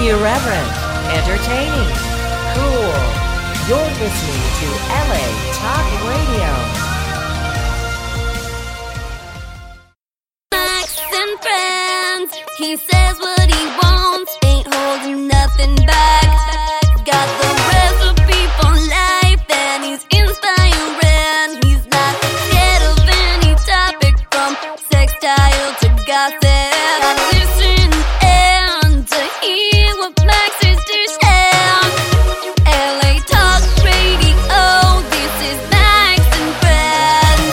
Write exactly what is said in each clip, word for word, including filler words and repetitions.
Irreverent, entertaining, cool. You're listening to L A Talk Radio. Max and friends, he says what he wants, ain't holding nothing back. Got the recipe for life, and he's inspiring. He's not scared of any topic, from sextile to gossip. Listen and to hear what Max is to share. L A Talk Radio, this is Max and Friends.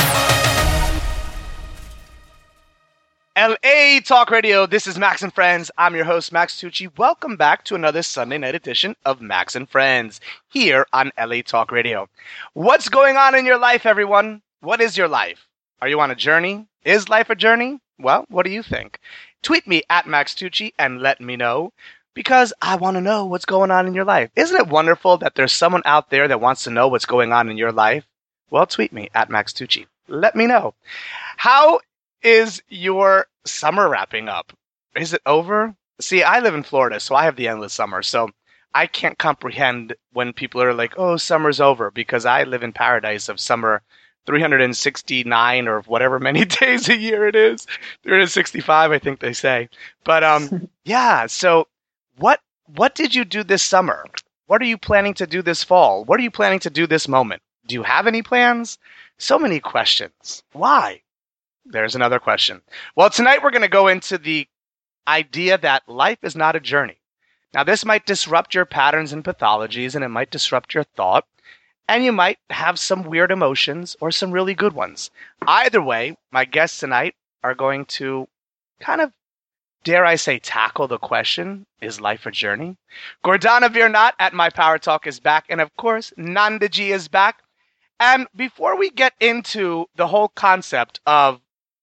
L A Talk Radio, this is Max and Friends. I'm your host, Max Tucci. Welcome back to another Sunday night edition of Max and Friends here on L A Talk Radio. What's going on in your life, everyone? What is your life? Are you on a journey? Is life a journey? Well, what do you think? Tweet me at Max Tucci and let me know, because I want to know what's going on in your life. Isn't it wonderful that there's someone out there that wants to know what's going on in your life? Well, tweet me at Max Tucci. Let me know. How is your summer wrapping up? Is it over? See, I live in Florida, so I have the endless summer. So I can't comprehend when people are like, oh, summer's over, because I live in paradise of summer three hundred sixty-nine or whatever many days a year it is. three hundred sixty-five, I think they say. But um, yeah, so what what did you do this summer? What are you planning to do this fall? What are you planning to do this moment? Do you have any plans? So many questions. Why? There's another question. Well, tonight we're going to go into the idea that life is not a journey. Now, this might disrupt your patterns and pathologies, and it might disrupt your thought, and you might have some weird emotions or some really good ones. Either way, my guests tonight are going to kind of, dare I say, tackle the question, is life a journey? Gordana Viernat at My Power Talk is back, and of course, Nanda G is back. And before we get into the whole concept of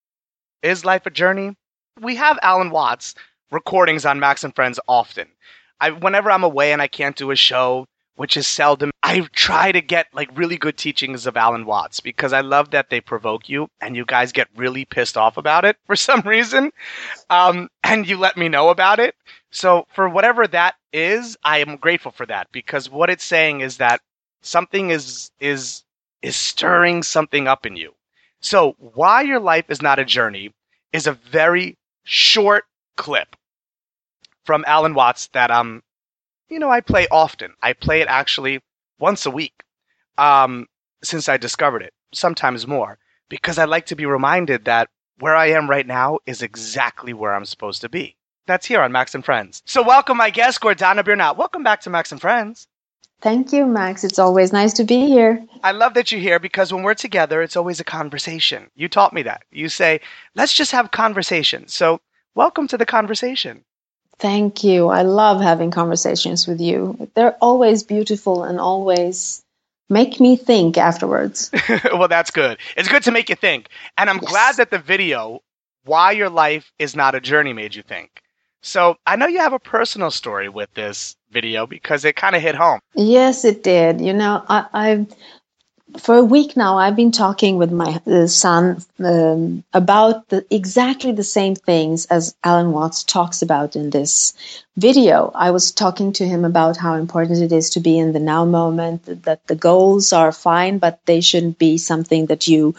is life a journey, we have Alan Watts recordings on Max and Friends often. I, whenever I'm away and I can't do a show, which is seldom, I try to get like really good teachings of Alan Watts, because I love that they provoke you and you guys get really pissed off about it for some reason. Um, and you let me know about it. So for whatever that is, I am grateful for that, because what it's saying is that something is, is, is stirring something up in you. So why your life is not a journey is a very short clip from Alan Watts that, um, you know, I play often. I play it actually once a week, um, since I discovered it, sometimes more, because I like to be reminded that where I am right now is exactly where I'm supposed to be. That's here on Max and Friends. So welcome my guest, Gordana Viernat. Welcome back to Max and Friends. Thank you, Max. It's always nice to be here. I love that you're here, because when we're together, it's always a conversation. You taught me that. You say, let's just have conversation. So welcome to the conversation. Thank you. I love having conversations with you. They're always beautiful and always make me think afterwards. Well, that's good. It's good to make you think. And I'm yes. glad that the video, Why Your Life is Not a Journey, made you think. So I know you have a personal story with this video, because it kind of hit home. Yes, it did. You know, I, I've for a week now, I've been talking with my uh, son um, about the, exactly the same things as Alan Watts talks about in this video. I was talking to him about how important it is to be in the now moment, that the goals are fine, but they shouldn't be something that you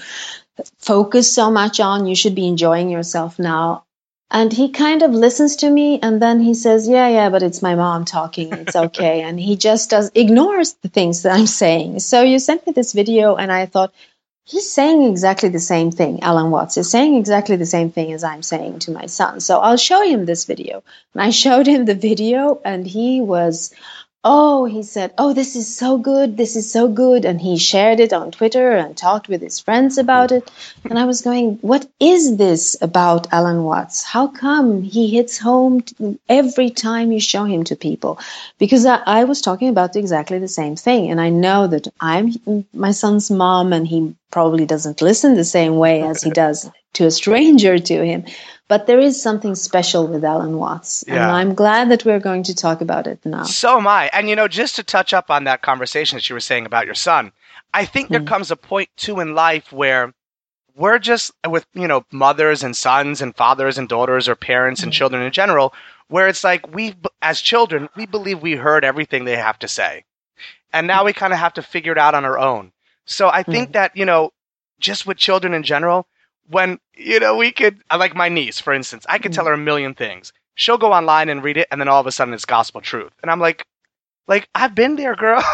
focus so much on. You should be enjoying yourself now. And he kind of listens to me, and then he says, yeah, yeah, but it's my mom talking. It's okay. And he just does ignores the things that I'm saying. So you sent me this video, and I thought, he's saying exactly the same thing. Alan Watts is saying exactly the same thing as I'm saying to my son. So I'll show him this video. And I showed him the video, and he was... Oh, he said, oh, this is so good. This is so good. And he shared it on Twitter and talked with his friends about it. And I was going, what is this about Alan Watts? How come he hits home to every time you show him to people? Because I, I was talking about exactly the same thing. And I know that I'm my son's mom, and he probably doesn't listen the same way as he does to a stranger to him. But there is something special with Alan Watts, and yeah. I'm glad that we're going to talk about it now. So am I. And, you know, just to touch up on that conversation that you were saying about your son, I think there mm. comes a point, too, in life where we're just, with, you know, mothers and sons and fathers and daughters or parents mm. and children in general, where it's like we as children, we believe we heard everything they have to say. And now we kind of have to figure it out on our own. So I think mm. that, you know, just with children in general, when, you know, we could, like my niece, for instance, I could mm. tell her a million things. She'll go online and read it, and then all of a sudden it's gospel truth. And I'm like, like, I've been there, girl.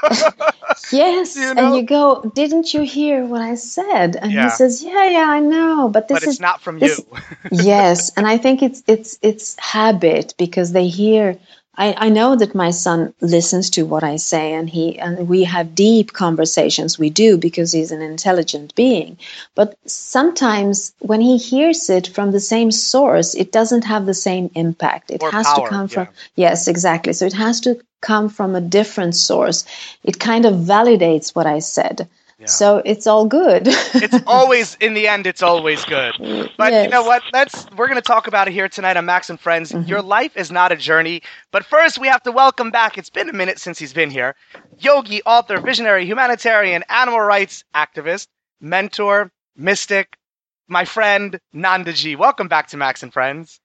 Yes, you know? And you go, didn't you hear what I said? And yeah. he says, yeah, yeah, I know, but this but it's is not from this, you. Yes, and I think it's it's it's habit, because they hear. I, I know that my son listens to what I say, and he and we have deep conversations. We do, because he's an intelligent being. But sometimes when he hears it from the same source, it doesn't have the same impact. It or has power, to come from yeah. yes, exactly. So it has to come from a different source. It kind of validates what I said. Yeah. So it's all good. It's always, in the end, it's always good. But yes. you know what? Let's, we're going to talk about it here tonight on Max and Friends. Mm-hmm. Your life is not a journey. But first, we have to welcome back, it's been a minute since he's been here, yogi, author, visionary, humanitarian, animal rights activist, mentor, mystic, my friend, Nandaji. Welcome back to Max and Friends.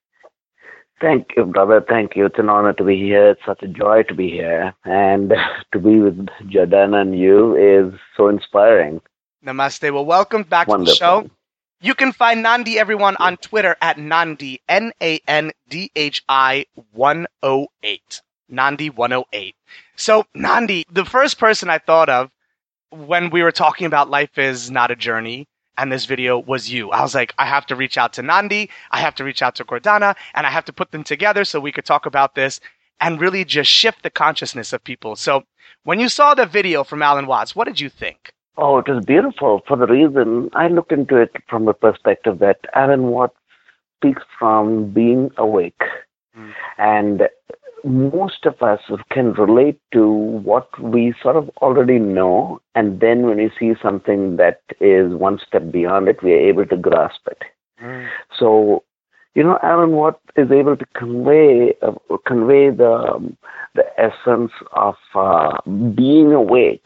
Thank you, brother. Thank you. It's an honor to be here. It's such a joy to be here. And to be with Jordana and you is so inspiring. Namaste. Well, welcome back Wonderful. to the show. You can find Nandi, everyone, on Twitter at Nandi, N A N D H I one oh eight. Nandi one oh eight. So, Nandi, the first person I thought of when we were talking about life is not a journey, and this video was you. I was like, I have to reach out to Nandi, I have to reach out to Jordana, and I have to put them together so we could talk about this and really just shift the consciousness of people. So when you saw the video from Alan Watts, what did you think? Oh, it was beautiful for the reason I looked into it from the perspective that Alan Watts speaks from being awake. Mm. And most of us can relate to what we sort of already know, and then when we see something that is one step beyond it, we are able to grasp it. Mm. So, you know, Alan Watts is able to convey uh, convey the um, the essence of uh, being awake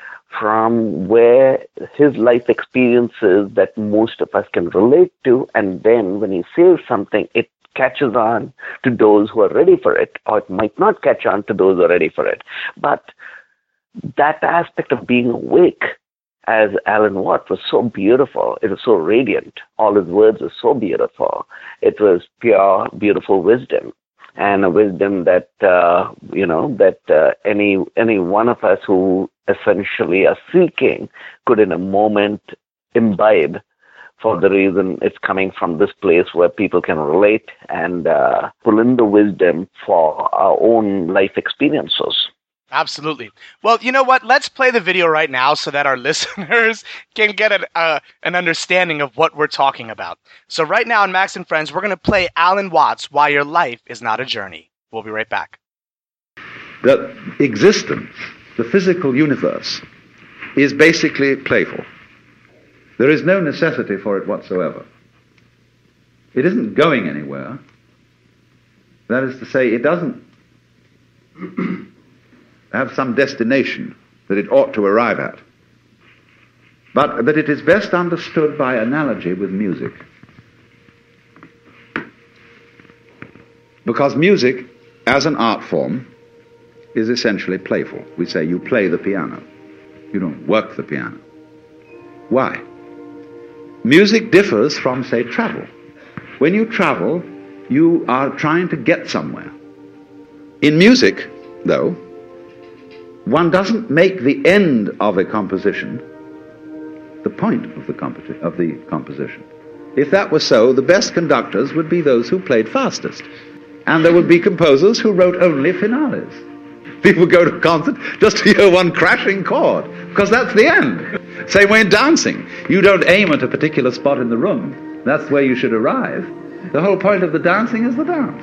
from where his life experiences that most of us can relate to, and then when he says something, it catches on to those who are ready for it, or it might not catch on to those who are ready for it. But that aspect of being awake, as Alan Watts, was so beautiful. It was so radiant. All his words were so beautiful. It was pure, beautiful wisdom, and a wisdom that, uh, you know, that uh, any any one of us who essentially are seeking could in a moment imbibe, for the reason it's coming from this place where people can relate and uh, pull in the wisdom for our own life experiences. Absolutely. Well, you know what? Let's play the video right now so that our listeners can get an, uh, an understanding of what we're talking about. So right now on Max and Friends, we're going to play Alan Watts, Why Your Life is Not a Journey. We'll be right back. The existence, the physical universe, is basically playful. There is no necessity for it whatsoever. It isn't going anywhere. That is to say, it doesn't have some destination that it ought to arrive at, but that it is best understood by analogy with music. Because music, as an art form, is essentially playful. We say you play the piano. You don't work the piano. Why? Music differs from, say, travel. When you travel, you are trying to get somewhere. In music, though, one doesn't make the end of a composition the point of the, compo- of the composition. If that were so, the best conductors would be those who played fastest. And there would be composers who wrote only finales. People go to a concert just to hear one crashing chord, because that's the end. Same way in dancing. You don't aim at a particular spot in the room. That's where you should arrive. The whole point of the dancing is the dance.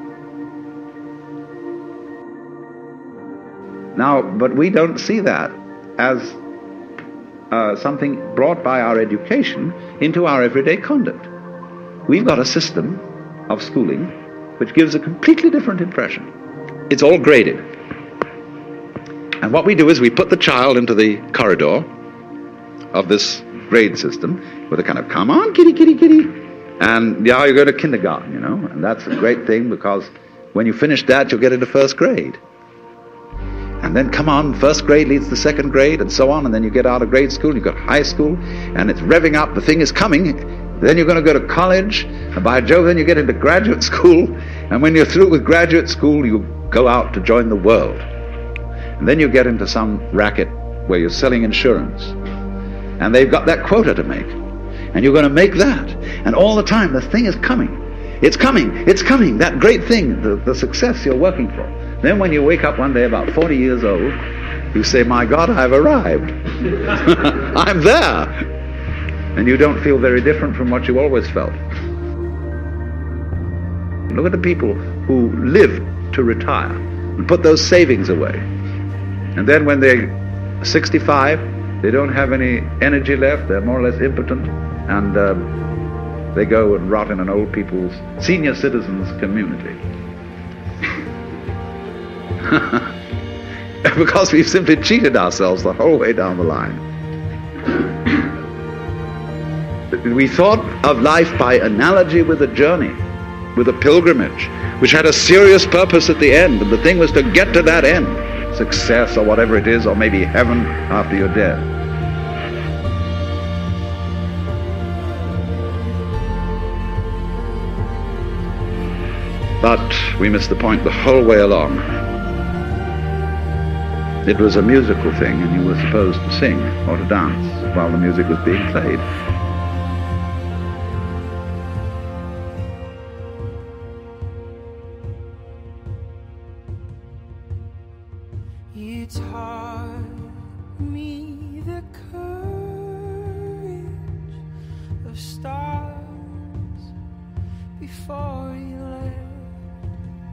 Now, but we don't see that as uh, something brought by our education into our everyday conduct. We've got a system of schooling which gives a completely different impression. It's all graded. And what we do is we put the child into the corridor of this grade system with a kind of, come on, kitty, kitty, kitty. And yeah, you go to kindergarten, you know, and that's a great thing because When you finish that, you'll get into first grade. And then, come on, first grade leads to second grade, and so on, and then you get out of grade school, you've got high school, and it's revving up, the thing is coming. Then you're going to go to college, and by Jove, then you get into graduate school, and when you're through with graduate school, you go out to join the world. And then you get into some racket where you're selling insurance, and they've got that quota to make, and you're going to make that, and all the time the thing is coming. It's coming, it's coming, that great thing, the, the success you're working for. Then when you wake up one day about forty years old, you say, my God, I've arrived. I'm there. And you don't feel very different from what you always felt. Look at the people who live to retire and put those savings away. And then when they're sixty-five, they don't have any energy left, they're more or less impotent, and uh, they go and rot in an old people's, senior citizens community. Because we've simply cheated ourselves the whole way down the line. We thought of life by analogy with a journey, with a pilgrimage, which had a serious purpose at the end, and the thing was to get to that end, success or whatever it is, or maybe heaven after you're dead. But we missed the point the whole way along. It was a musical thing, and you were supposed to sing or to dance while the music was being played. You taught me the courage of stars before you left,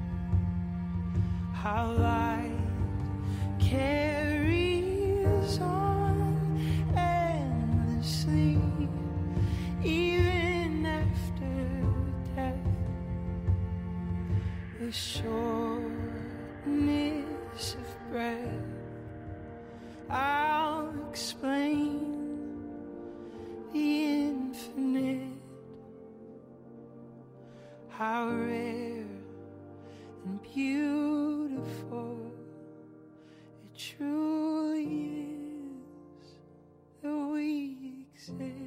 how light carries on endlessly, even after death. The shortness of breath, I'll explain the infinite, how rare and beautiful it truly is that we exist.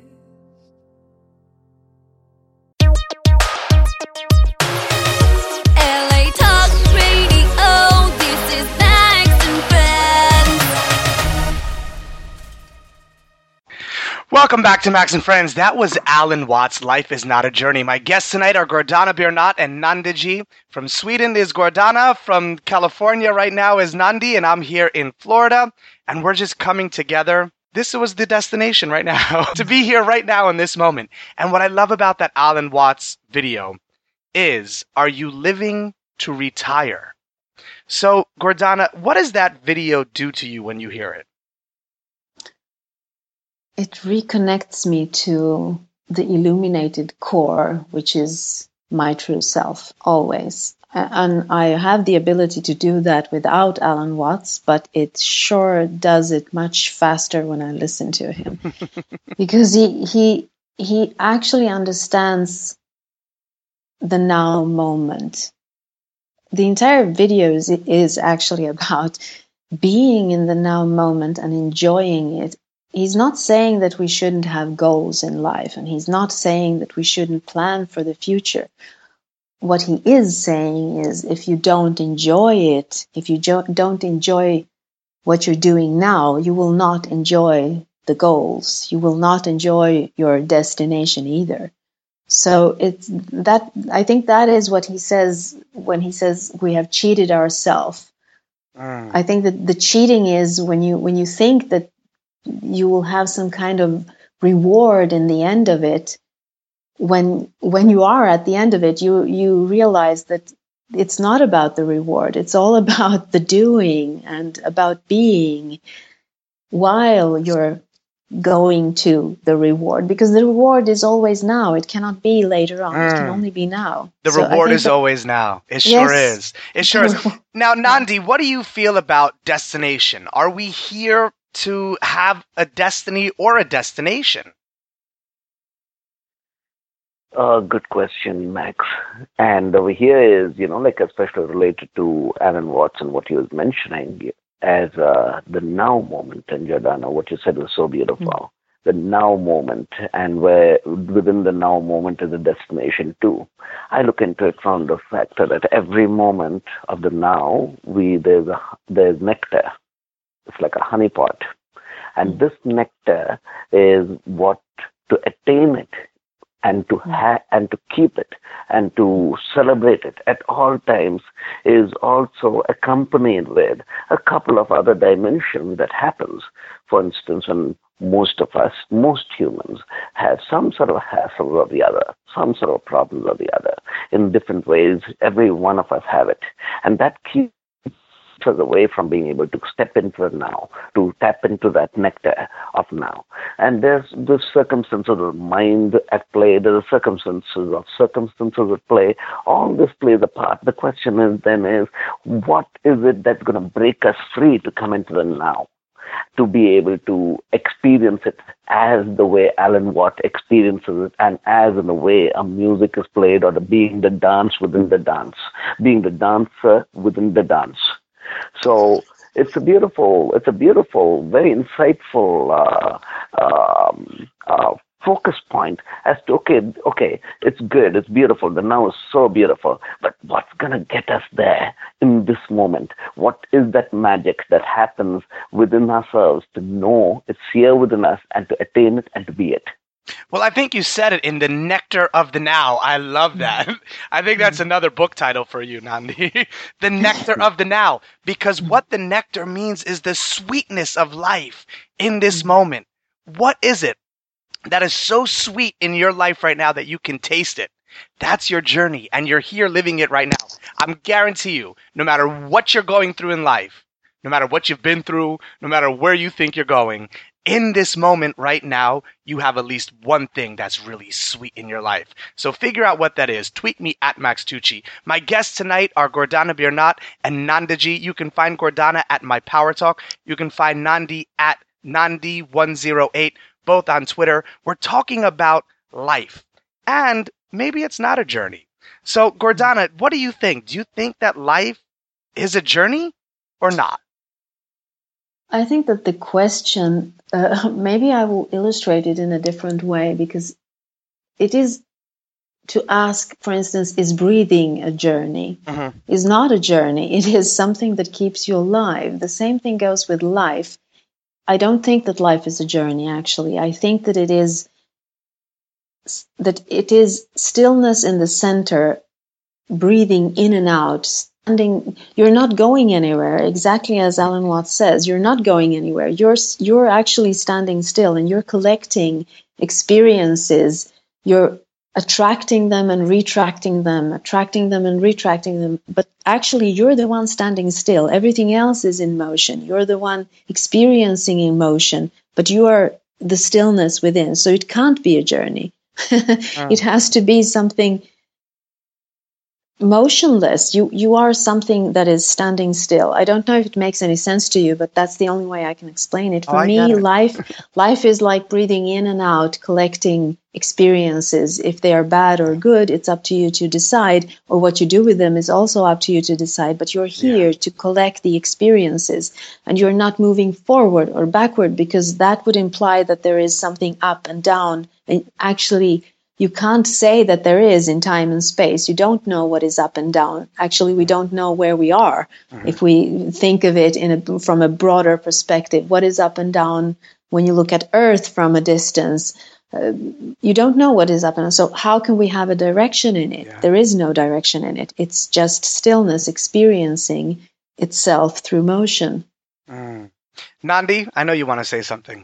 L A Talk Radio, this is Max and Friends. Welcome back to Max and Friends. That was Alan Watts' Life is Not a Journey. My guests tonight are Gordana Biernat and Nandiji. From Sweden is Gordana. From California right now is Nandi. And I'm here in Florida. And we're just coming together. This was the destination right now. To be here right now in this moment. And what I love about that Alan Watts video is, are you living to retire? So, Gordana, what does that video do to you when you hear it? It reconnects me to the illuminated core, which is my true self, always. And I have the ability to do that without Alan Watts, but it sure does it much faster when I listen to him. Because he, he, he actually understands the now moment. The entire video is, is actually about being in the now moment and enjoying it. He's not saying that we shouldn't have goals in life, and he's not saying that we shouldn't plan for the future. What he is saying is, if you don't enjoy it, if you jo- don't enjoy what you're doing now, you will not enjoy the goals. You will not enjoy your destination either. So it's that, I think that is what he says when he says we have cheated ourselves. Mm. I think that the cheating is when you when you think that you will have some kind of reward in the end of it. When when you are at the end of it, you you realize that it's not about the reward. It's all about the doing and about being while you're going to the reward. Because the reward is always now. It cannot be later on. Mm. It can only be now. The so reward is that, always now. It sure yes. is. It sure is. Now, Nandi, what do you feel about destination? Are we here to have a destiny or a destination? a good question, Max. And over here is, you know, like especially related to Alan Watts and what he was mentioning as uh, the now moment. And Jordana, what you said was so beautiful. Mm-hmm. The now moment, and where within the now moment is a destination too. I look into it from the factor that every moment of the now, we there's a there's nectar. It's like a honey pot, and this nectar is what to attain it, and to ha- and to keep it, and to celebrate it at all times is also accompanied with a couple of other dimensions that happens. For instance, when most of us, most humans, have some sort of hassle or the other, some sort of problem or the other, in different ways. Every one of us have it. And that keeps us away from being able to step into the now, to tap into that nectar of now. And there's the circumstances of mind at play, there's the circumstances of circumstances at play. All this plays a part. The question is then is, what is it that's going to break us free to come into the now? To be able to experience it as the way Alan Watt experiences it, and as in the way a music is played, or the being the dance within the dance, being the dancer within the dance. So it's a beautiful, it's a beautiful, very insightful uh, um, uh, focus point as to, okay, okay, it's good, it's beautiful, the now is so beautiful, but what's going to get us there in this moment? What is that magic that happens within ourselves to know it's here within us and to attain it and to be it? Well, I think you said it, in the nectar of the now. I love that. I think that's another book title for you, Nandi. The nectar of the now. Because what the nectar means is the sweetness of life in this moment. What is it that is so sweet in your life right now that you can taste it? That's your journey, and you're here living it right now. I'm guarantee you, no matter what you're going through in life, no matter what you've been through, no matter where you think you're going, in this moment right now, you have at least one thing that's really sweet in your life. So figure out what that is. Tweet me at Max Tucci. My guests tonight are Gordana Birnat and Nandaji. You can find Gordana at My Power Talk. You can find Nandi at Nandi one oh eight, both on Twitter. We're talking about life. And maybe it's not a journey. So, Gordana, what do you think? Do you think that life is a journey or not? I think that the question, uh, maybe I will illustrate it in a different way, because it is to ask, for instance, is breathing a journey? Mm-hmm. Is not a journey. It is something that keeps you alive. The same thing goes with life. I don't think that life is a journey, actually. I think that it is that it is stillness in the center, breathing in and out, standing. You're not going anywhere, exactly as Alan Watts says. You're not going anywhere. You're you're actually standing still, and you're collecting experiences. You're attracting them and retracting them, attracting them and retracting them. But actually, you're the one standing still. Everything else is in motion. You're the one experiencing emotion, but you are the stillness within. So it can't be a journey. Oh. It has to be something motionless. You you are something that is standing still. I don't know if it makes any sense to you, but that's the only way I can explain it. For oh, me, it. life life is like breathing in and out, collecting experiences. If they are bad or good, it's up to you to decide, or what you do with them is also up to you to decide. But you're here yeah. to collect the experiences, and you're not moving forward or backward, because that would imply that there is something up and down. And actually, you can't say that there is in time and space. You don't know what is up and down. Actually, we don't know where we are. Mm-hmm. If we think of it in a, from a broader perspective, what is up and down when you look at Earth from a distance? Uh, you don't know what is up and down. So how can we have a direction in it? Yeah. There is no direction in it. It's just stillness experiencing itself through motion. Mm. Nandi, I know you want to say something.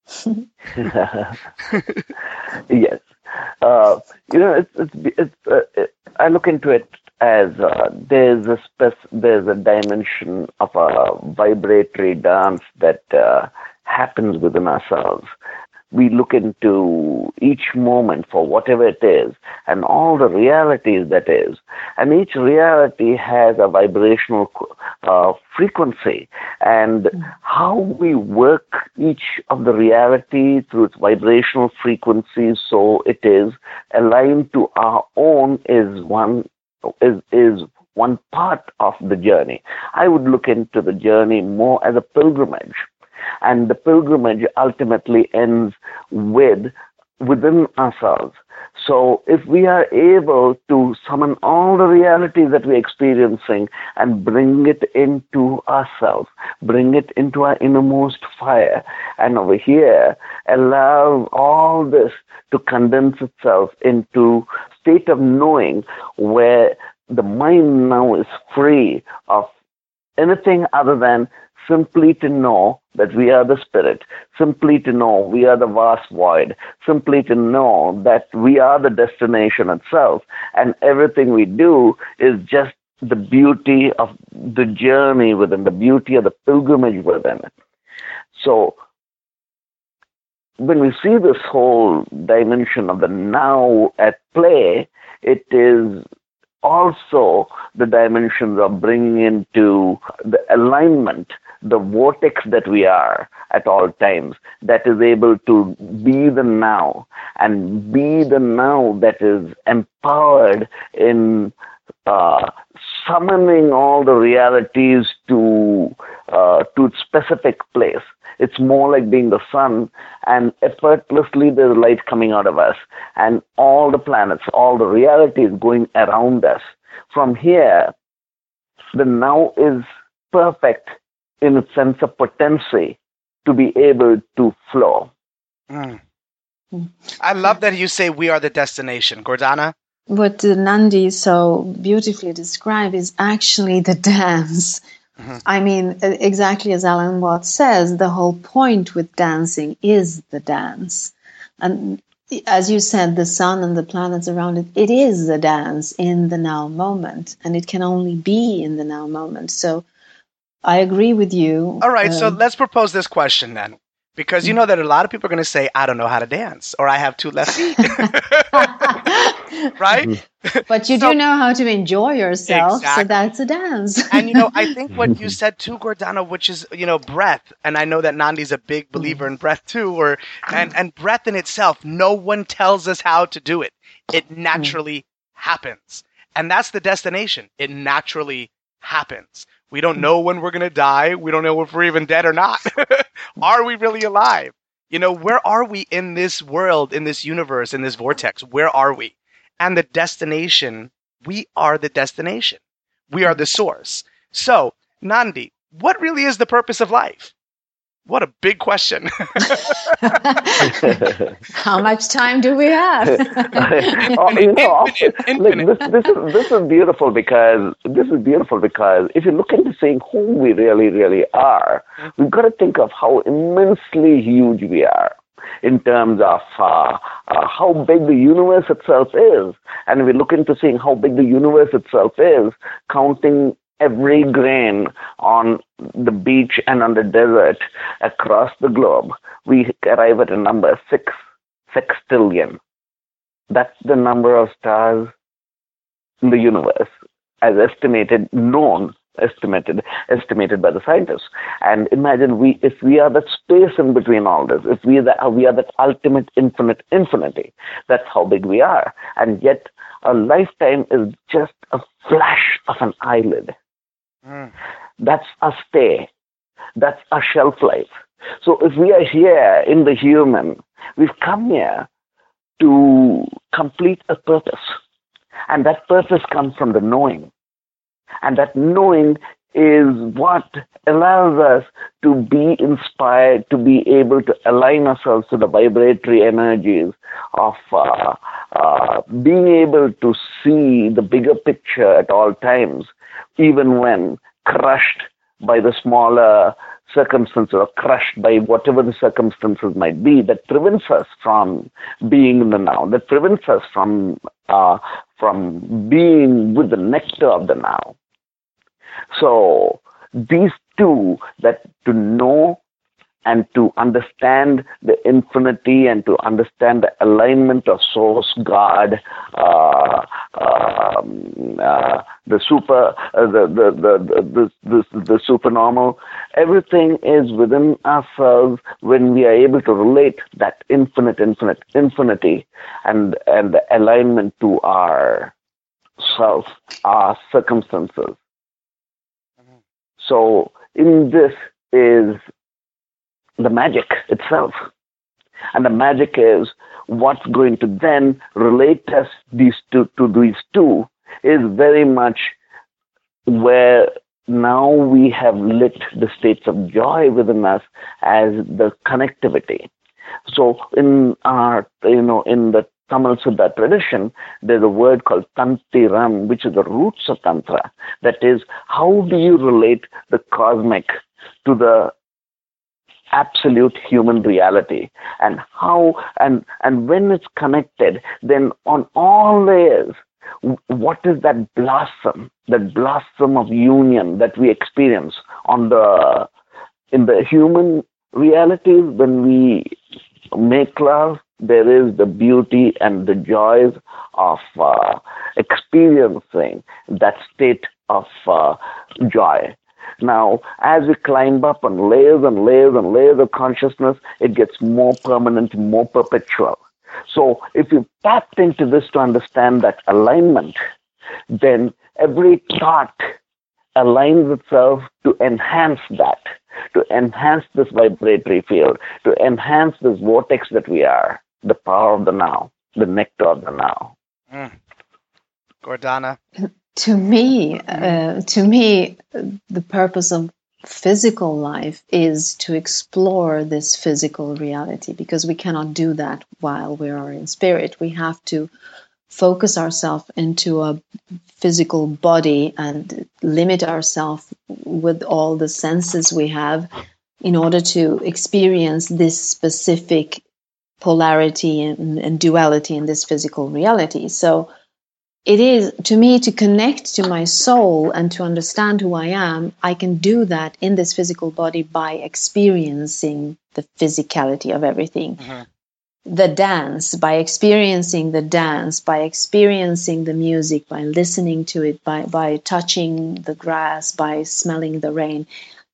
Yes. Uh, you know, it's, it's, it's, uh, it, I look into it as uh, there's a spec- there's a dimension of a vibratory dance that uh, happens within ourselves. we look into each moment for whatever it is and all the realities that is. And each reality has a vibrational uh, frequency. And how we work each of the reality through its vibrational frequency so it is aligned to our own is one is is one part of the journey. I would look into the journey more as a pilgrimage. And the pilgrimage ultimately ends with within ourselves. So if we are able to summon all the realities that we're experiencing and bring it into ourselves, bring it into our innermost fire, and over here allow all this to condense itself into state of knowing where the mind now is free of anything other than simply to know that we are the spirit, simply to know we are the vast void, simply to know that we are the destination itself, and everything we do is just the beauty of the journey within, the beauty of the pilgrimage within it. So when we see this whole dimension of the now at play, it is also the dimensions of bringing into the alignment, the vortex that we are at all times, that is able to be the now and be the now that is empowered in uh, summoning all the realities to uh, to its specific place. It's more like being the sun, and effortlessly there's light coming out of us, and all the planets, all the realities going around us. From here, the now is perfect in its sense of potency to be able to flow. Mm. I love that you say we are the destination. Gordana? What Nandi so beautifully described is actually the dance. Mm-hmm. I mean, exactly as Alan Watts says, the whole point with dancing is the dance. And as you said, the sun and the planets around it, it is the dance in the now moment. And it can only be in the now moment. So I agree with you. All right, um, so let's propose this question then. Because you know that a lot of people are going to say, I don't know how to dance, or I have two left feet. Right? But you so, do know how to enjoy yourself, exactly. so that's a dance. And, you know, I think what you said too, Gordana, which is, you know, breath. And I know that Nandi's a big believer in breath too. Or and, and breath in itself, no one tells us how to do it. It naturally happens. And that's the destination. It naturally happens. We don't know when we're going to die. We don't know if we're even dead or not. Are we really alive? You know, where are we in this world, in this universe, in this vortex? Where are we? And the destination, we are the destination. We are the source. So, Nandi, what really is the purpose of life? What a big question. How much time do we have? oh, you know, infinite, infinite. Look, this, this is this is beautiful because this is beautiful because if you look into seeing who we really, really are, we've got to think of how immensely huge we are in terms of uh, uh, how big the universe itself is. And we look into seeing how big the universe itself is, counting every grain on the beach and on the desert across the globe, we arrive at a number six, sextillion. That's the number of stars in the universe as estimated, known, estimated, estimated by the scientists. And imagine we, if we are that space in between all this, if we are, the, we are that ultimate infinite infinity, that's how big we are. And yet a lifetime is just a flash of an eyelid. Mm. That's a stay. That's a shelf life. So if we are here in the human, we've come here to complete a purpose. And that purpose comes from the knowing. And that knowing is what allows us to be inspired, to be able to align ourselves to the vibratory energies of uh, uh, being able to see the bigger picture at all times, even when crushed by the smaller circumstances or crushed by whatever the circumstances might be that prevents us from being in the now, that prevents us from uh, from being with the nectar of the now. So these two, that to know and to understand the infinity and to understand the alignment of source, God, uh, um, uh, the super, uh, the, the, the, the, the, the, the supernormal, everything is within ourselves when we are able to relate that infinite, infinite, infinity and, and the alignment to our self, our circumstances. So in this is the magic itself. And the magic is what's going to then relate us these two, to these two is very much where now we have lit the states of joy within us as the connectivity. So in our, you know, in the Tamil Siddha tradition, there's a word called Tantiram, which is the roots of Tantra. That is, how do you relate the cosmic to the absolute human reality, and how and and when it's connected, then on all layers, what is that blossom, that blossom of union that we experience on the in the human reality when we make love? There is the beauty and the joys of uh, experiencing that state of uh, joy. Now, as we climb up on layers and layers and layers of consciousness, it gets more permanent, more perpetual. So if you tapped into this to understand that alignment, then every thought aligns itself to enhance that, to enhance this vibratory field, to enhance this vortex that we are, the power of the now, the nectar of the now. Mm. Gordana? To me, uh, to me, the purpose of physical life is to explore this physical reality, because we cannot do that while we are in spirit. We have to focus ourselves into a physical body and limit ourselves with all the senses we have in order to experience this specific polarity and, and duality in this physical reality. So it is, to me, to connect to my soul and to understand who I am. I can do that in this physical body by experiencing the physicality of everything. Mm-hmm. The dance, by experiencing the dance, by experiencing the music, by listening to it, by, by touching the grass, by smelling the rain.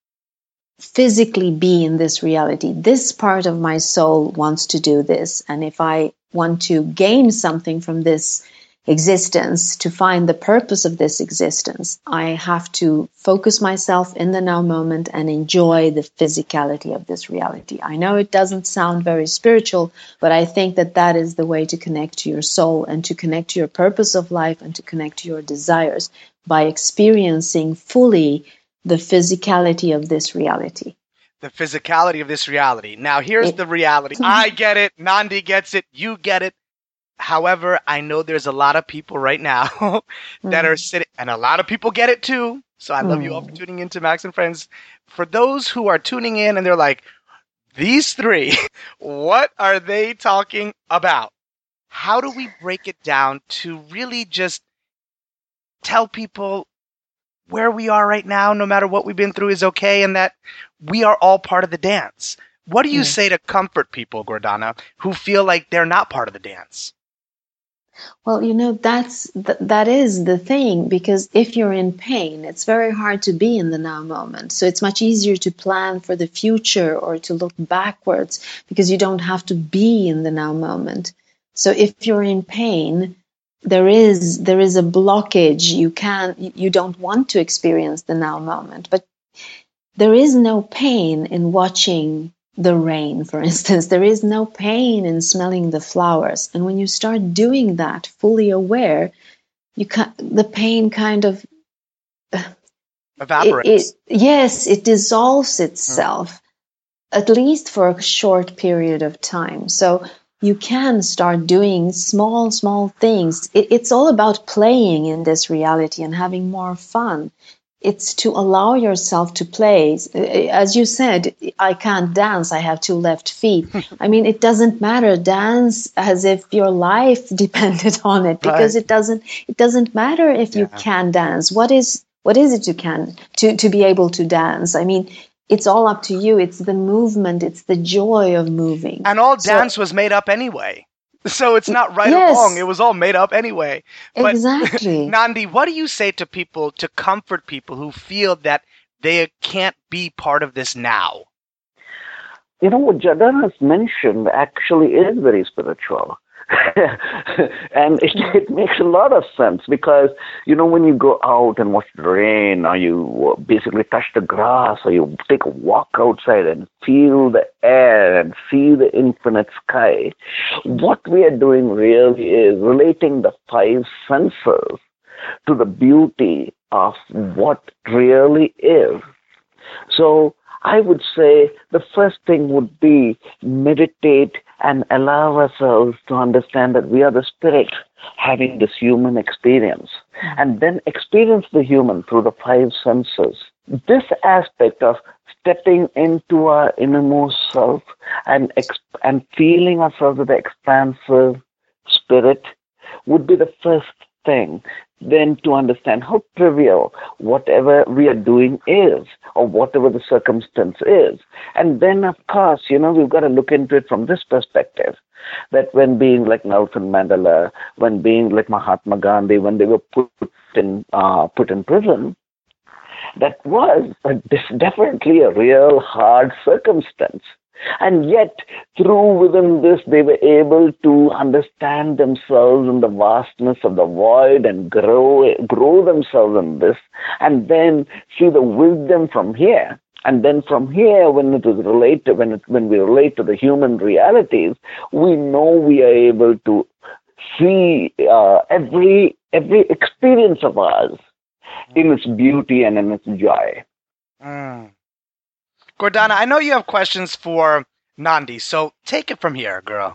Physically be in this reality. This part of my soul wants to do this. And if I want to gain something from this existence, to find the purpose of this existence, I have to focus myself in the now moment and enjoy the physicality of this reality. I know it doesn't sound very spiritual, but I think that that is the way to connect to your soul and to connect to your purpose of life and to connect to your desires, by experiencing fully the physicality of this reality. The physicality of this reality. Now, here's it, the reality. I get it. Nandi gets it. You get it. However, I know there's a lot of people right now that are sitting, and a lot of people get it too. So I love mm. you all for tuning into Max and Friends. For those who are tuning in and they're like, these three, what are they talking about? How do we break it down to really just tell people where we are right now, no matter what we've been through, is okay, and that we are all part of the dance? What do you mm. say to comfort people, Gordana, who feel like they're not part of the dance? Well, you know, that's th- that is the thing, because if you're in pain, it's very hard to be in the now moment. So it's much easier to plan for the future or to look backwards, because you don't have to be in the now moment. So if you're in pain, there is there is a blockage. You can't, you don't want to experience the now moment. But there is no pain in watching the rain, for instance. There is no pain in smelling the flowers. And when you start doing that, fully aware, you can, the pain kind of evaporates. It, it, yes, it dissolves itself, hmm. at least for a short period of time. So you can start doing small, small things. It, it's all about playing in this reality and having more fun. It's to allow yourself to play. As you said, I can't dance. I have two left feet. I mean, it doesn't matter. Dance as if your life depended on it, because right. it doesn't. It doesn't matter if yeah. you can dance. What is what is it you can to to be able to dance? I mean, it's all up to you. It's the movement. It's the joy of moving. And all So- dance was made up anyway. So it's not right Yes. or wrong. It was all made up anyway. But Exactly. Nandi, what do you say to people to comfort people who feel that they can't be part of this now? You know, what Jadana has mentioned actually is very spiritual. And it, it makes a lot of sense because, you know, when you go out and watch the rain, or you basically touch the grass, or you take a walk outside and feel the air and see the infinite sky, what we are doing really is relating the five senses to the beauty of what really is. So I would say the first thing would be meditate and allow ourselves to understand that we are the spirit having this human experience, and then experience the human through the five senses. This aspect of stepping into our innermost self and exp- and feeling ourselves with the expansive spirit would be the first thing. Then to understand how trivial whatever we are doing is, or whatever the circumstance is. And then, of course, you know, we've got to look into it from this perspective, that when being like Nelson Mandela, when being like Mahatma Gandhi, when they were put in uh, put in prison, that was a, definitely a real hard circumstance. And yet, through within this, they were able to understand themselves in the vastness of the void and grow grow themselves in this, and then see the wisdom from here. And then from here, when it is related, when it, when we relate to the human realities, we know we are able to see uh, every every experience of ours in its beauty and in its joy. Mm. Gordana, I know you have questions for Nandi, so take it from here, girl.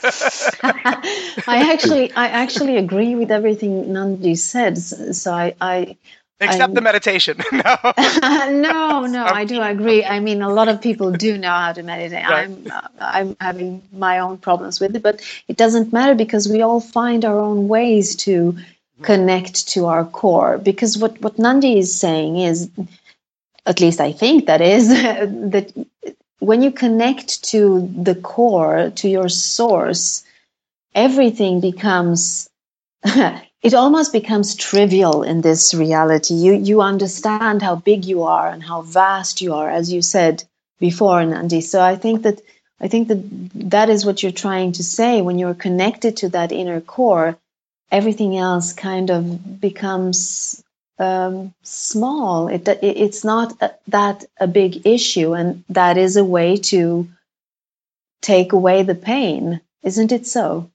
I actually, I actually agree with everything Nandi said. So I, I Except I'm- the meditation. No. no, no, I do agree. I mean, a lot of people do know how to meditate. Right. I'm, uh, I'm having my own problems with it, but it doesn't matter because we all find our own ways to connect to our core. Because what, what Nandi is saying is, at least I think that is, that when you connect to the core, to your source, everything becomes, it almost becomes trivial in this reality. You you understand how big you are and how vast you are, as you said before, Nandi. So I think that I think that that is what you're trying to say. When you're connected to that inner core, everything else kind of becomes um, small. It, it it's not a, that a big issue, and that is a way to take away the pain, isn't it so?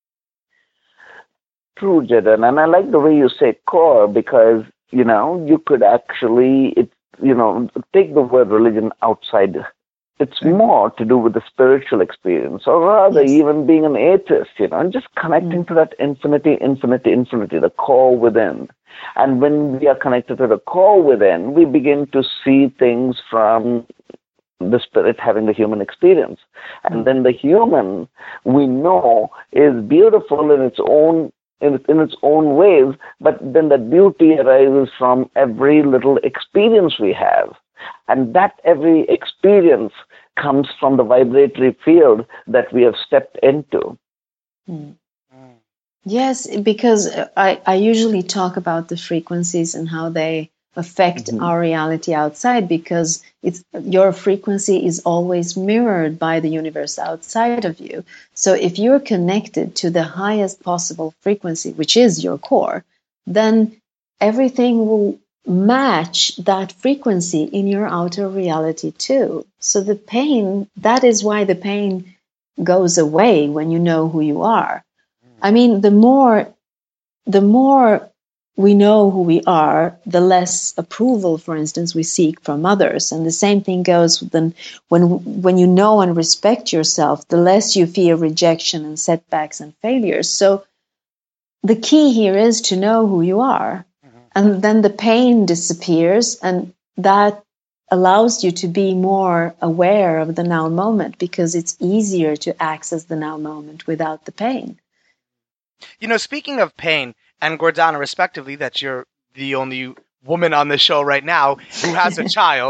True, Jadan, and I like the way you say core because, you know, you could actually, it, you know, take the word religion outside. It's more to do with the spiritual experience, or rather Yes. even being an atheist, you know, and just connecting Mm. to that infinity, infinity, infinity, the core within. And when we are connected to the core within, we begin to see things from the spirit having the human experience. And then the human, we know, is beautiful in its own in, in its own ways, but then the beauty arises from every little experience we have. And that every experience comes from the vibratory field that we have stepped into. Mm. Yes, because I, I usually talk about the frequencies and how they affect Mhm. our reality outside, because it's your frequency is always mirrored by the universe outside of you. So if you're connected to the highest possible frequency, which is your core, then everything will match that frequency in your outer reality too. So the pain, that is why the pain goes away when you know who you are. I mean, the more, the more we know who we are, the less approval, for instance, we seek from others. And the same thing goes then when, when you know and respect yourself, the less you fear rejection and setbacks and failures. So the key here is to know who you are. And then the pain disappears, and that allows you to be more aware of the now moment, because it's easier to access the now moment without the pain. You know, speaking of pain, and Gordana, respectively, that you're the only woman on the show right now who has a child,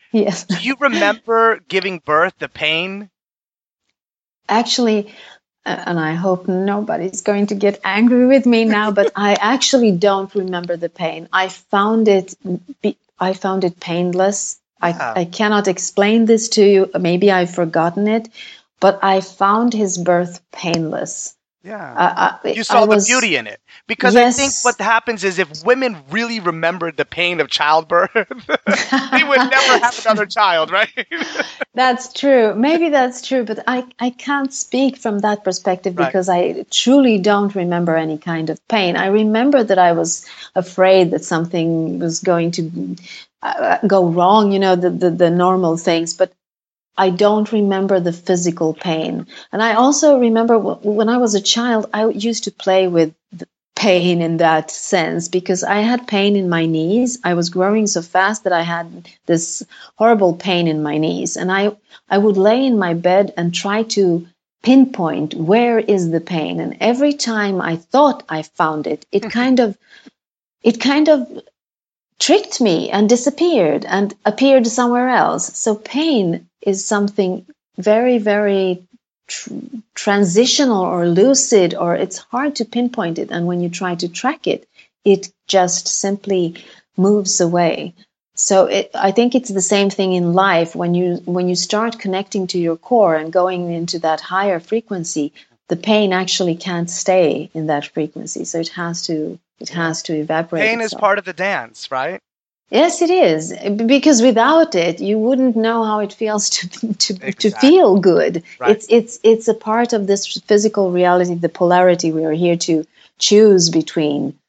Yes. Do you remember giving birth, the pain? Actually, uh, and I hope nobody's going to get angry with me now, but I actually don't remember the pain. I found it, be, I found it painless. Yeah. I, I cannot explain this to you. Maybe I've forgotten it, but I found his birth painless. Yeah. Uh, I, you saw I was, the beauty in it. Because yes. I think what happens is if women really remembered the pain of childbirth, they would never have another child, right? That's true. Maybe that's true, but I, I can't speak from that perspective Right. because I truly don't remember any kind of pain. I remember that I was afraid that something was going to uh, go wrong, you know, the, the, the normal things, but I don't remember the physical pain. And I also remember w- when I was a child, I used to play with the pain in that sense because I had pain in my knees. I was growing so fast that I had this horrible pain in my knees. And I, I would lay in my bed and try to pinpoint where is the pain. And every time I thought I found it, it kind of, it kind of tricked me and disappeared and appeared somewhere else. So pain is something very, very tr- transitional or lucid, or it's hard to pinpoint it. And when you try to track it, it just simply moves away. So it, I think it's the same thing in life. When you when you start connecting to your core and going into that higher frequency, the pain actually can't stay in that frequency. So it has to it has to evaporate. Pain is itself. part of the dance, right? Yes, it is, because without it, you wouldn't know how it feels to to Exactly. to feel good. Right. It's it's it's a part of this physical reality, the polarity we are here to choose between,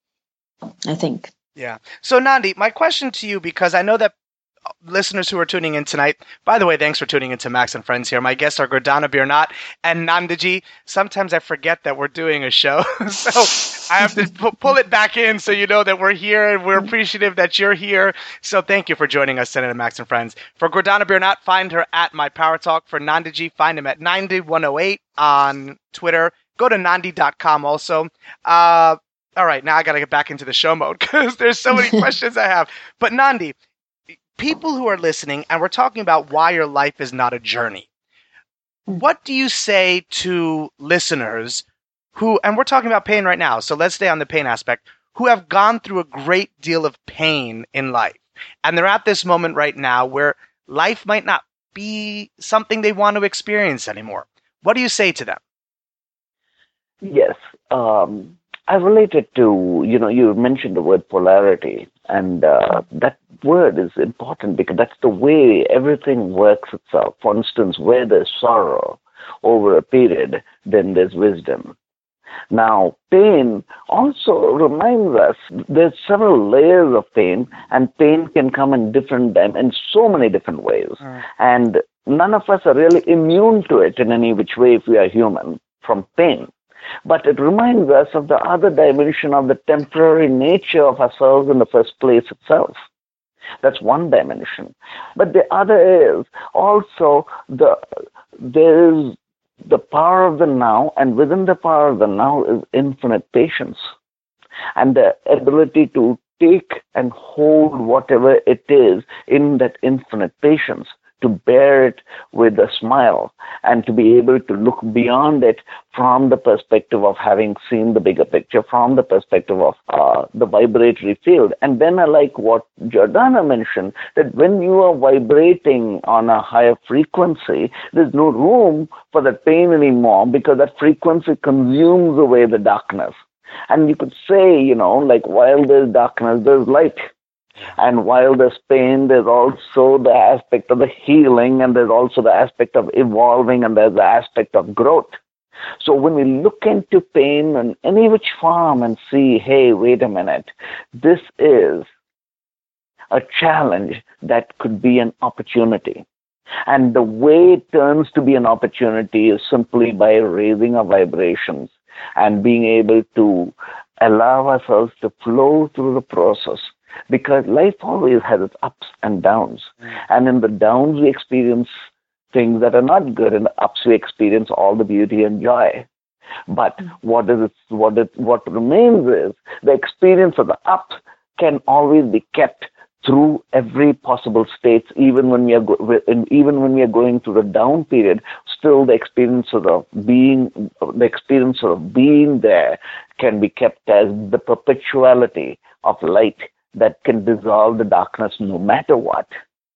I think. Yeah. So, Nandi, my question to you, because I know that listeners who are tuning in tonight, by the way, thanks for tuning into Max and Friends here. My guests are Gordana Birnat and Nandaji. Sometimes I forget that we're doing a show, so I have to pu- pull it back in so you know that we're here and we're appreciative that you're here. So thank you for joining us tonight at Max and Friends. For Gordana Birnat, find her at My Power Talk. For Nandaji, find him at ninety one oh eight on Twitter. Go to nandi dot com also. Uh, all right, now I got to get back into the show mode because there's so many questions I have. But Nandi, people who are listening, and we're talking about why your life is not a journey. What do you say to listeners who, and we're talking about pain right now, so let's stay on the pain aspect, who have gone through a great deal of pain in life, and they're at this moment right now where life might not be something they want to experience anymore. What do you say to them? Yes. Um, I related to, you know, you mentioned the word polarity, and uh, that word is important because that's the way everything works itself. For instance, where there's sorrow over a period, then there's wisdom. Now, pain also reminds us there's several layers of pain, and pain can come in different dim- in so many different ways. Mm. And none of us are really immune to it in any which way if we are human from pain. But it reminds us of the other dimension of the temporary nature of ourselves in the first place itself. That's one dimension. But the other is also the there is the power of the now, and within the power of the now is infinite patience and the ability to take and hold whatever it is in that infinite patience, to bear it with a smile and to be able to look beyond it from the perspective of having seen the bigger picture, from the perspective of uh, the vibratory field. And then I like what Jordana mentioned, that when you are vibrating on a higher frequency, there's no room for that pain anymore because that frequency consumes away the darkness. And you could say, you know, like while there's darkness, there's light. And while there's pain, there's also the aspect of the healing, and there's also the aspect of evolving, and there's the aspect of growth. So when we look into pain in any which form and see, hey, wait a minute, this is a challenge that could be an opportunity. And the way it turns to be an opportunity is simply by raising our vibrations and being able to allow ourselves to flow through the process. Because life always has its ups and downs. Mm. And in the downs, we experience things that are not good. In the ups, we experience all the beauty and joy. But mm. what is it, what it, what remains is the experience of the up can always be kept through every possible states, even when we are go- even when we are going through the down period. Still, the experience of being the experience of being there can be kept as the perpetuality of light that can dissolve the darkness no matter what.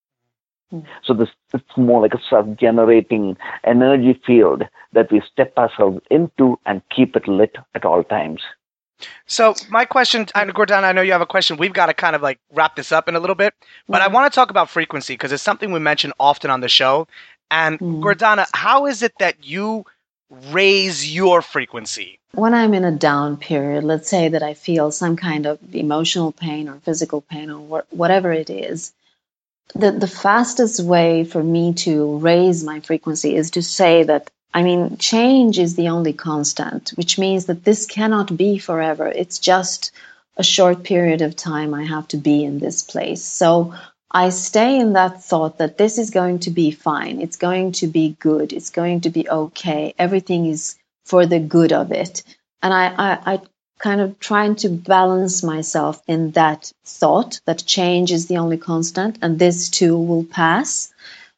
Mm. So this it's more like a self-generating energy field that we step ourselves into and keep it lit at all times. So my question, and Gordana, I know you have a question. We've got to kind of like wrap this up in a little bit, but mm. I want to talk about frequency because it's something we mention often on the show. And mm. Gordana, how is it that you raise your frequency? When I'm in a down period, let's say that I feel some kind of emotional pain or physical pain or wh- whatever it is, the, the fastest way for me to raise my frequency is to say that, I mean, change is the only constant, which means that this cannot be forever. It's just a short period of time I have to be in this place. So I stay in that thought that this is going to be fine. It's going to be good. It's going to be okay. Everything is for the good of it. And I, I, I kind of trying to balance myself in that thought that change is the only constant and this too will pass.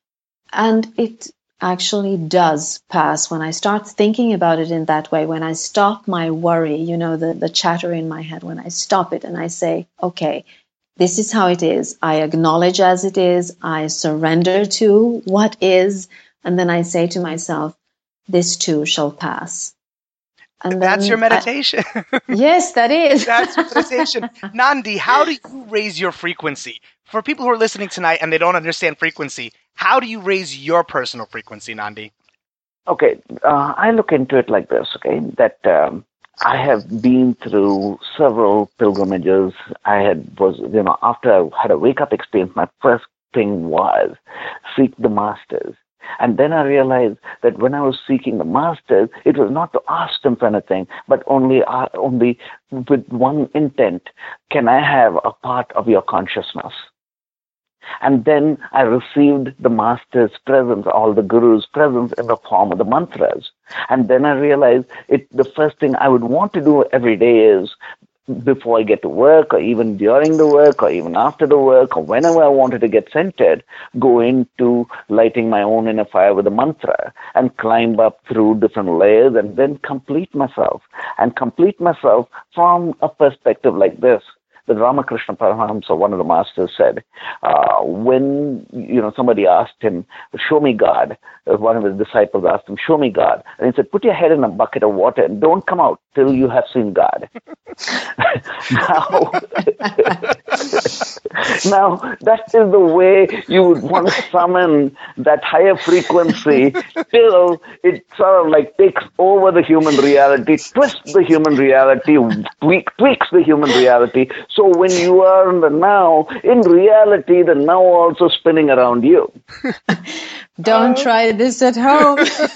And it actually does pass when I start thinking about it in that way. When I stop my worry, you know, the, the chatter in my head, when I stop it and I say, okay, this is how it is. I acknowledge as it is. I surrender to what is. And then I say to myself, this too shall pass. And that's your meditation. I, yes, that is. That's your meditation. Nandi, how do you raise your frequency? For people who are listening tonight and they don't understand frequency, how do you raise your personal frequency, Nandi? Okay, uh, I look into it like this, okay, that um, I have been through several pilgrimages. I had was, you know, after I had a wake-up experience, my first thing was seek the masters. And then I realized that when I was seeking the masters, it was not to ask them for anything, but only, uh, only with one intent: can I have a part of your consciousness? And then I received the master's presence, all the guru's presence in the form of the mantras. And then I realized it. The first thing I would want to do every day is, before I get to work, or even during the work, or even after the work, or whenever I wanted to get centered, go into lighting my own inner fire with a mantra and climb up through different layers and then complete myself. And complete myself from a perspective like this. The Ramakrishna Paramahamsa, one of the masters, said, uh, when you know somebody asked him, show me God, one of his disciples asked him, show me God. And he said, put your head in a bucket of water and don't come out till you have seen God. now, now, that is the way you would want to summon that higher frequency till it sort of like takes over the human reality, twists the human reality, tweak, tweaks the human reality. So when you are in the now, in reality, the now also spinning around you. Don't uh, try this at home.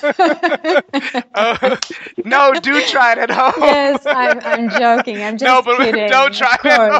uh, no, do try it at home. Yes, I'm, I'm joking. I'm just no, but kidding. Don't try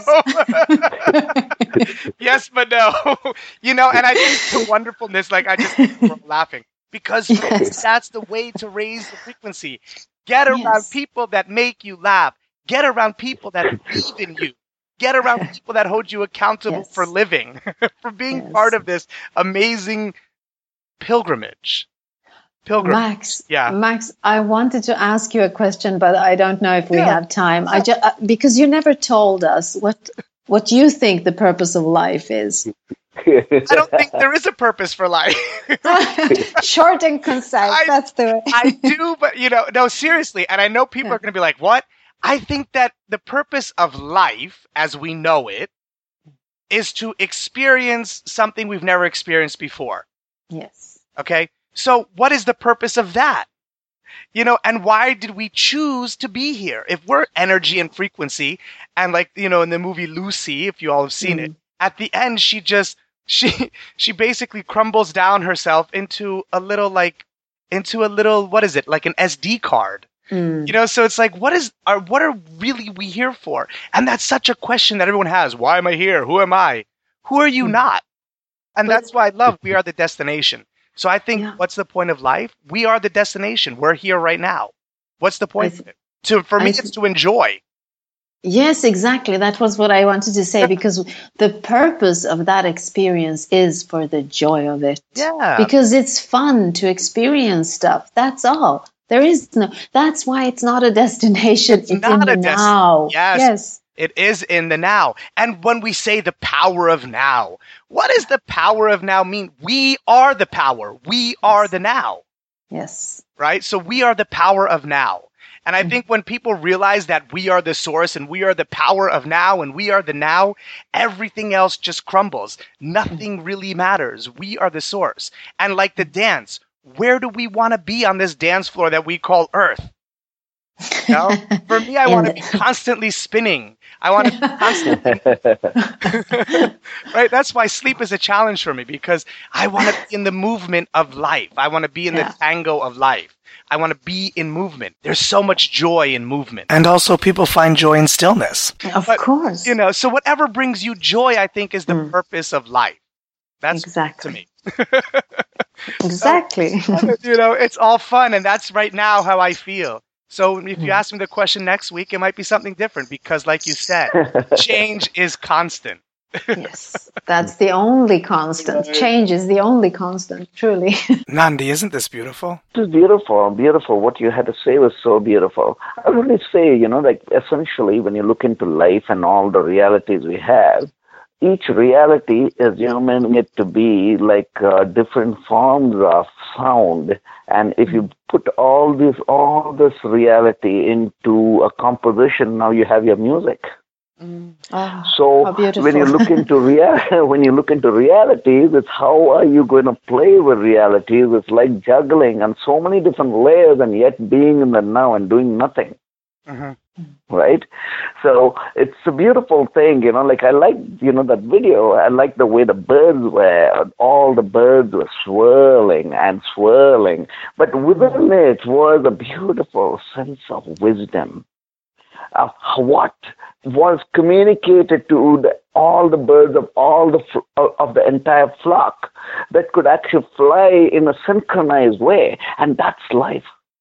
it at home. Yes, but no. You know, and I think the wonderfulness, like I just keep laughing. Because yes. That's the way to raise the frequency. Get around yes. people that make you laugh. Get around people that believe in you. Get around people that hold you accountable yes. for living, for being yes. part of this amazing pilgrimage. Pilgrimage. Max, yeah. Max, I wanted to ask you a question, but I don't know if we yeah. have time. I just, uh, because you never told us what what you think the purpose of life is. I don't think there is a purpose for life. Short and concise. I, that's the way. I do, but you know, no, seriously. And I know people yeah. are going to be like, what? I think that the purpose of life, as we know it, is to experience something we've never experienced before. Yes. Okay? So what is the purpose of that? You know, and why did we choose to be here? If we're energy and frequency, and like, you know, in the movie Lucy, if you all have seen mm. it, at the end, she just, she, she basically crumbles down herself into a little, like, into a little, what is it? Like an S D card. Mm. You know, so it's like, what is, are, what are really we here for? And that's such a question that everyone has. Why am I here? Who am I? Who are you mm. not? And that's why I love we are the destination. So I think, yeah. what's the point of life? We are the destination. We're here right now. What's the point th- of it? To, for me, th- it's to enjoy. Yes, exactly. That was what I wanted to say, because the purpose of that experience is for the joy of it. Yeah. Because it's fun to experience stuff. That's all. There is no, that's why it's not a destination. It's It's, not in a the des- now. Yes. Yes. It is in the now. And when we say the power of now, what does the power of now mean? We are the power. We are the now, Yes. right? So we are the power of now. And I think when people realize that we are the source and we are the power of now and we are the now, everything else just crumbles. Nothing really matters. We are the source. And like the dance, where do we want to be on this dance floor that we call Earth? You know? For me, I In want to the- be constantly spinning. I want to be constantly, right? That's why sleep is a challenge for me, because I want to be in the movement of life. I want to be in Yeah. the tango of life. I want to be in movement. There's so much joy in movement. And also people find joy in stillness. Of But, course. You know, so whatever brings you joy, I think, is the Mm. purpose of life. That's Exactly. to me. Exactly. You know, it's all fun, and that's right now how I feel. So if you Mm. ask me the question next week, it might be something different, because like you said, change is constant. Yes. That's the only constant. Change is the only constant, truly. Nandi, isn't this beautiful? It was beautiful, beautiful. What you had to say was so beautiful. I would really say, you know, like essentially when you look into life and all the realities we have, each reality is human it to be like uh, different forms of sound. And if you put all this, all this reality into a composition, now you have your music. Oh, So how beautiful. when you look into real, when you look into realities, it's how are you going to play with realities? It's like juggling on so many different layers, and yet being in the now and doing nothing. Mm-hmm. Right? So it's a beautiful thing, you know, like I like, you know, that video. I like the way the birds were, all the birds were swirling and swirling. But within it was a beautiful sense of wisdom of what was communicated to the, all the birds of all the of the entire flock that could actually fly in a synchronized way, and that's life.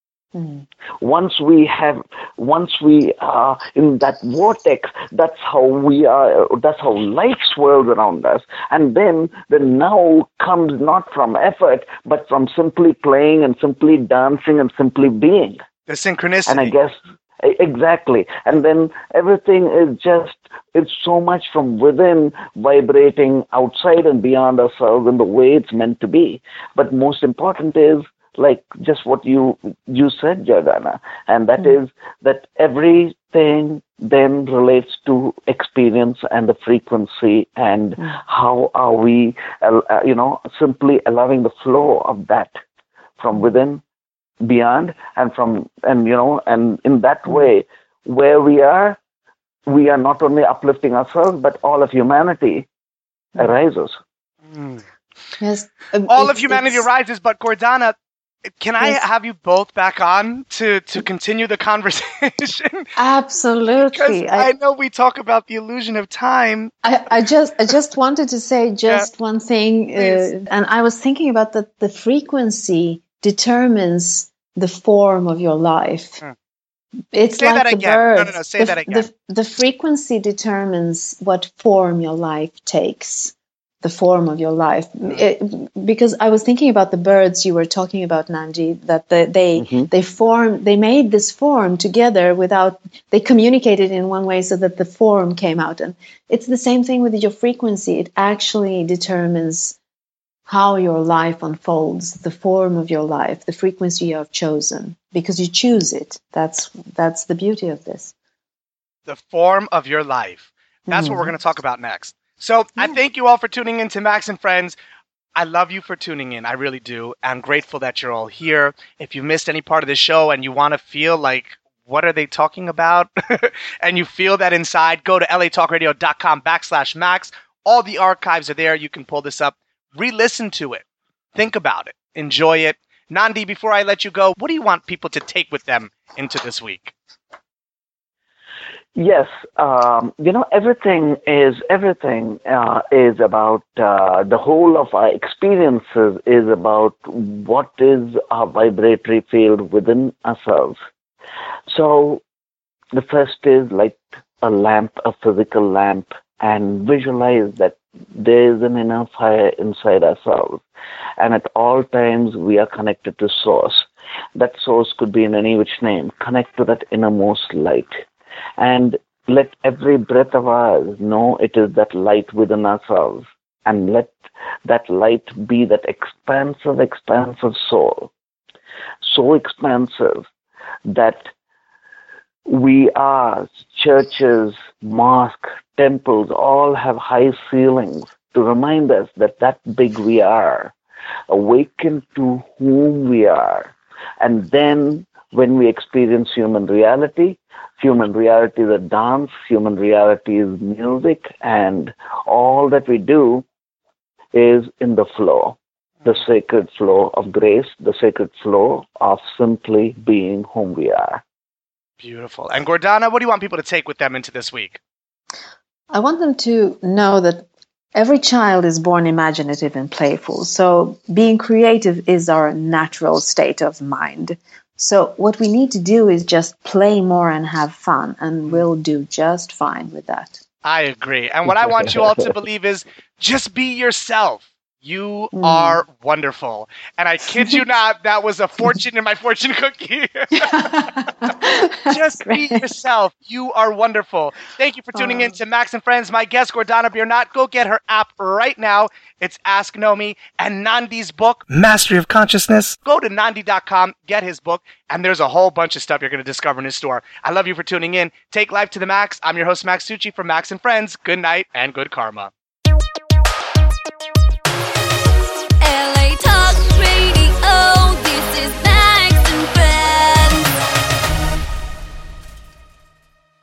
Mm. Once we have, once we are in that vortex, that's how we are, that's how life swirls around us. And then the now comes not from effort, but from simply playing and simply dancing and simply being. The synchronicity. And I guess, exactly. And then everything is just, it's so much from within vibrating outside and beyond ourselves in the way it's meant to be. But most important is, like just what you you said, Jordana, and that mm. is that everything then relates to experience and the frequency and mm. how are we, uh, you know, simply allowing the flow of that from within, beyond, and from, and, you know, and in that way, where we are, we are not only uplifting ourselves, but all of humanity mm. arises. Mm. Yes, all of humanity arises, but Gordana, can I yes. have you both back on to, to continue the conversation? Absolutely. Because I, I know we talk about the illusion of time. I, I just I just wanted to say just yeah. one thing, uh, and I was thinking about that the frequency determines the form of your life. Hmm. It's say like that the again. birds. No, no, no. Say the, that again. The, the frequency determines what form your life takes. The form of your life, it, because I was thinking about the birds you were talking about, Nandi, that the, they mm-hmm. they form they made this form together without they communicated in one way so that the form came out, and it's the same thing with your frequency. It actually determines how your life unfolds, the form of your life, the frequency you have chosen, because you choose it. That's that's the beauty of this. The form of your life. That's mm. what we're going to talk about next. So yeah. I thank you all for tuning in to Max and Friends. I love you for tuning in. I really do. I'm grateful that you're all here. If you missed any part of the show and you want to feel like, what are they talking about? and you feel that inside, go to latalkradio.com backslash Max. All the archives are there. You can pull this up. Re-listen to it. Think about it. Enjoy it. Nandi, before I let you go, what do you want people to take with them into this week? Yes, um, you know, everything is everything uh, is about uh, the whole of our experiences is about what is our vibratory field within ourselves. So the first is like a lamp, a physical lamp, and visualize that there is an inner fire inside ourselves. And at all times, we are connected to Source. That Source could be in any which name. Connect to that innermost light. And let every breath of ours know it is that light within ourselves. And let that light be that expansive, expansive soul. So expansive that we are, churches, mosques, temples, all have high ceilings to remind us that that big we are. Awaken to whom we are. And then when we experience human reality, human reality is a dance, human reality is music, and all that we do is in the flow, the sacred flow of grace, the sacred flow of simply being whom we are. Beautiful. And Gordana, what do you want people to take with them into this week? I want them to know that every child is born imaginative and playful. So being creative is our natural state of mind. So what we need to do is just play more and have fun, and we'll do just fine with that. I agree. And what I want you all to believe is just be yourself. You Mm. are wonderful. And I kid you not, that was a fortune in my fortune cookie. Just be Great. yourself. You are wonderful. Thank you for tuning in Aw. to Max and Friends. My guest, Gordana Biernat. Go get her app right now. It's Ask Nomi. And Nandi's book, Mastery of Consciousness. Go to nandi dot com, get his book, and there's a whole bunch of stuff you're going to discover in his store. I love you for tuning in. Take life to the max. I'm your host, Max Tucci from Max and Friends. Good night and good karma.